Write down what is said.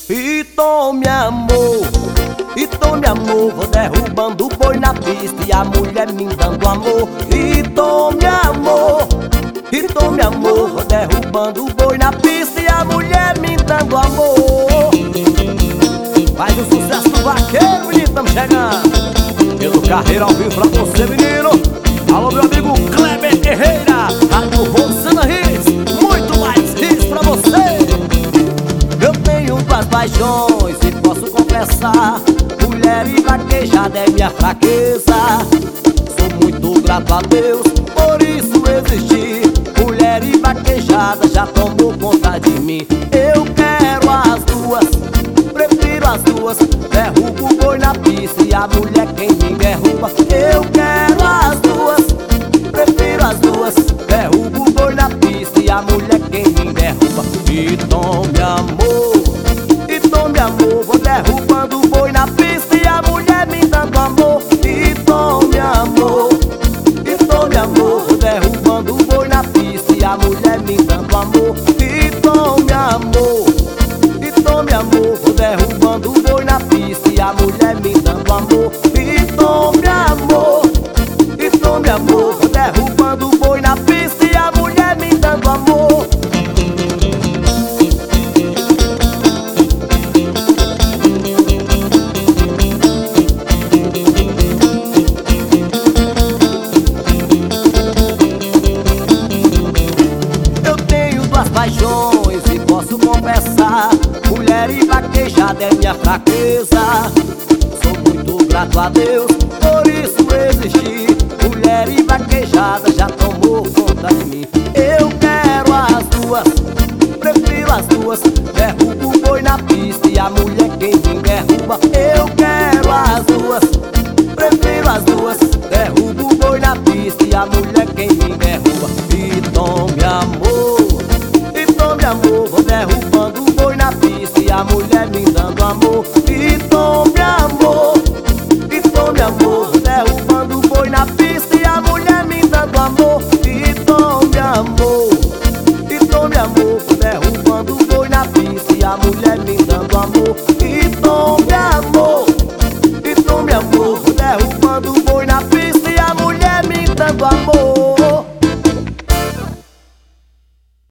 E tome amor, e tome amor, vou derrubando o boi na pista e a mulher me dando amor. E tome amor, e tome amor, vou derrubando o boi na pista e a mulher me dando amor. Faz o sucesso do vaqueiro, menino, tamo chegando. Pelo Carreira ao vivo pra você, menino. Alô, meu amigo Kleber Guerreira, Rádio Rossana Riz, muito mais riz pra você. Eu tenho duas paixões e posso confessar: mulher e vaquejada é minha fraqueza. Sou muito grato a Deus, por isso existi. Mulher e vaquejada já tomou conta de mim. Eu quero as duas, prefiro as duas. Derrubo o boi na pista e a mulher quem me derruba. Eu quero as duas, prefiro as duas. Derrubo o boi na pista e a mulher quem me derruba. E tome amor, e tome amor, vou derrubando o boi na pista e a mulher me dando amor. E tome amor, e tome amor, vou derrubando o boi na pista e a mulher me dando amor. E tome amor, e tome amor, vou derrubando o boi na pista e a mulher me dando amor. E tome amor, e tome amor, vou derrubando o boi na pista e a mulher me dando amor. Paixões e posso confessar: mulher e vaquejada é minha fraqueza. Sou muito grato a Deus, por isso existi. Mulher e vaquejada já tomou conta de mim. Eu quero as duas, prefiro as duas. Derrubo o boi na pista e a mulher quem me derruba. Eu quero as duas, prefiro as duas. Derrubo o boi na pista e a mulher quem me derruba. E tome amor, amor, vou derrubando o boi na pista e a mulher me dando amor. E tome amor, e tome amor, vou derrubando o boi na pista e a mulher me dando amor. E tome amor, e tome amor, vou derrubando o boi na pista e a mulher me dando amor. E